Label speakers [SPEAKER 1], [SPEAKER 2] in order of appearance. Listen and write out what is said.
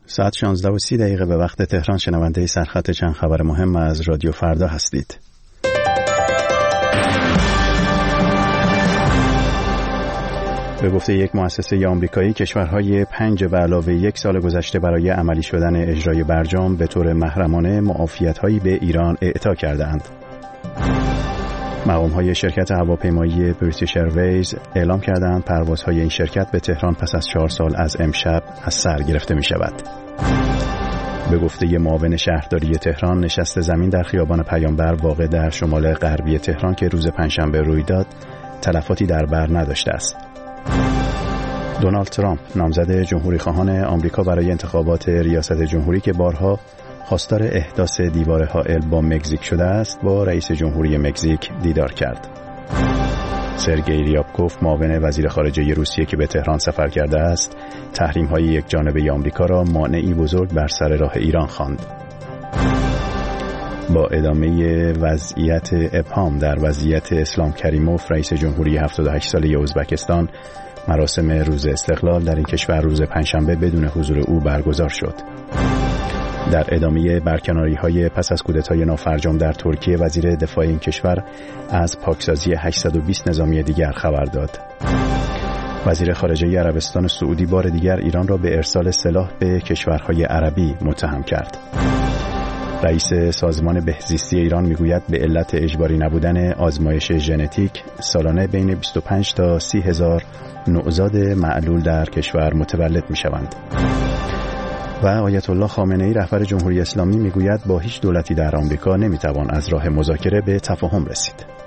[SPEAKER 1] ساعت 16:30 به وقت تهران. شنونده سرخط چند خبر مهم از رادیو فردا هستید. به گفته یک مؤسسه آمریکایی، کشورهای 5 به علاوه 1 سال گذشته برای عملی شدن اجرای برجام به طور محرمانه معافیت‌هایی به ایران اعطا کردند. مقام‌های شرکت هواپیمایی بریتیش ایرویز اعلام کردند پروازهای این شرکت به تهران پس از 4 سال از امشب از سر گرفته می‌شود. به گفته معاون شهرداری تهران، نشست زمین در خیابان پیامبر واقع در شمال غربی تهران که روز پنجشنبه روی داد، تلفاتی در بر نداشته است. دونالد ترامپ، نامزد جمهوری‌خواهان آمریکا برای انتخابات ریاست جمهوری که بارها خواستار احداث دیوار حائل با مکزیک شده است، با رئیس جمهوری مکزیک دیدار کرد. سرگئی ریابکوف، معاون وزیر خارجه روسیه که به تهران سفر کرده است، تحریم‌های یکجانبه آمریکا را مانعی بزرگ بر سر راه ایران خواند. با ادامه وضعیت ابهام در وضعیت اسلام کریموف، رئیس جمهوری 78 ساله ازبکستان، مراسم روز استقلال در این کشور روز پنجشنبه بدون حضور او برگزار شد. در ادامه برکناری‌های پس از کودتای نافرجام در ترکیه، وزیر دفاع این کشور از پاکسازی 820 نظامی دیگر خبر داد. وزیر خارجه عربستان سعودی بار دیگر ایران را به ارسال سلاح به کشورهای عربی متهم کرد. رئیس سازمان بهزیستی ایران میگوید به علت اجباری نبودن آزمایش ژنتیک، سالانه بین 25 تا 30 هزار نوزاد معلول در کشور متولد میشوند. و آیت الله خامنه‌ای، رهبر جمهوری اسلامی، میگوید با هیچ دولتی در آمریکا نمیتوان از راه مذاکره به تفاهم رسید.